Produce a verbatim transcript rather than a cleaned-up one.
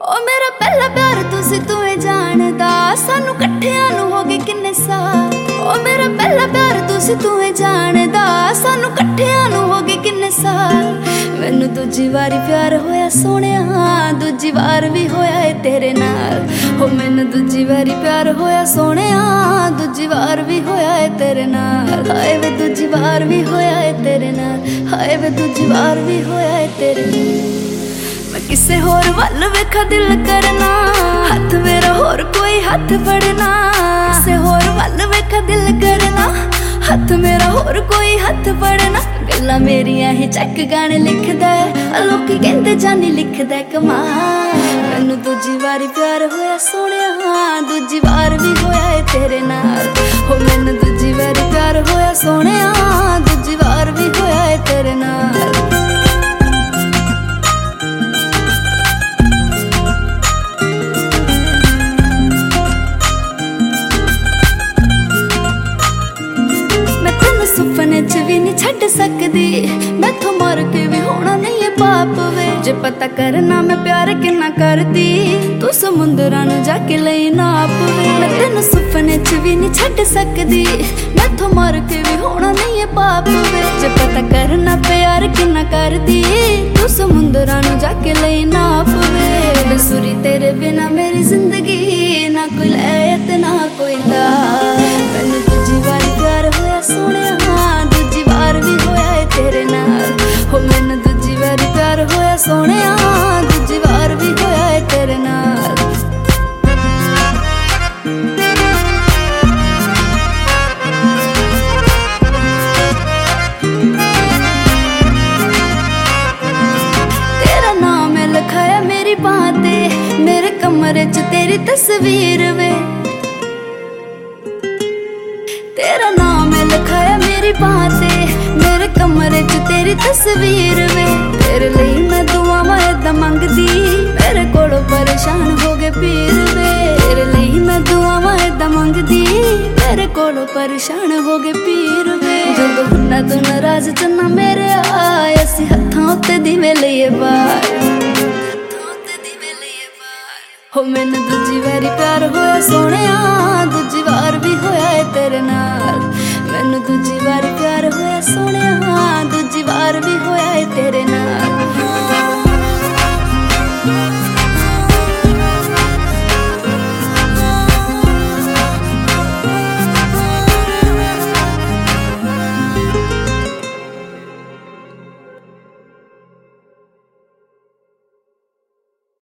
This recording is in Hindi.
ओ मेरा पहला प्यार तुसी तुम्हें जानदा, सानू कट्ठियां नू हो गए किन्ने साल। ओ मेरा पहला प्यार तुसी तुम्हें जानदा, सानू कट्ठियां नू हो गए किन्ने साल। मैनू दूजी वारी प्यार होया सोहणिया, दूजी वार भी होया है तेरे नाल। हो मैनू दूजी वारी प्यार होया सोहणिया, दूजी वार भी होया है तेरे नाल। हाय वे दूजी वार भी होया है तेरे नाल, हाय वे दूजी वार भी होया है तेरे नाल। मैं किसे होर वल वेखा दिल करना, हाथ मेरा होर कोई हाथ फड़ना। किसे होर वल वेखा दिल करना, हाथ मेरा होर कोई हाथ फड़ना। गल्लां मेरियां ही चक गाने लिखदा है, लोकी कहंदे जानी लिखदा कमाल। मैनू दूजी वारी प्यार होया सोहणिया, दूजी वार भी होया है तेरे नाल। हो मैनू दूजी वारी प्यार होया सोहणिया, दूजी वार भी होया है तेरे नाल। सुपने च भी नहीं छड़ सकदी, मैथों मर के भी होना नहीं है पाप वे। जे पता करना मैं प्यार किन्ना करदी, तू समुंदरां नू जाके लई नाप वे। मैं तेनू सुपने च भी नहीं छड़ सकदी, मैथों मर के भी होना नहीं है पाप वे। जे पता करना प्यार किन्ना करदी, तू समुंदरां नू जाके लई नाप वे। बेसुरी तेरे बिना मेरी जिंदगी, ना कोई लैत ना कोई दा। मैनू दूजी वारी प्यार होया सोहणिया, दूजी वार भी होया है तेरे नाल। हो मैनू दूजी वारी प्यार होया सोहणिया, दूजी वार भी होया है तेरे नाल। तेरा नाम है लिखाया मेरी बांह ते, मेरे कमरे च तेरी तस्वीर वे। तेरा नाम है लिखाया मेरी बांह ते, मेरे कमरे च तेरी तस्वीर वे। तेरे लिए मैं दुआवां ऐदा मंगदी, मेरे कोलों परेशान हो गए पीर वे। तेरे लिए मैं दुआवां ऐदा मंगदी, मेरे कोलों परेशान हो गए पीर वे। जदों हुन्ना तू नाराज चन्ना मेरे आए, असी हत्थां उत्ते दिवे लईए बार। हो मैनू दूजी वारी प्यार होया सोहणिया, दूजी वार भी होया है तेरे नाल। मैनू दूजी वारी प्यार होया सोहणिया, दूजी वार भी होया है तेरे नाल।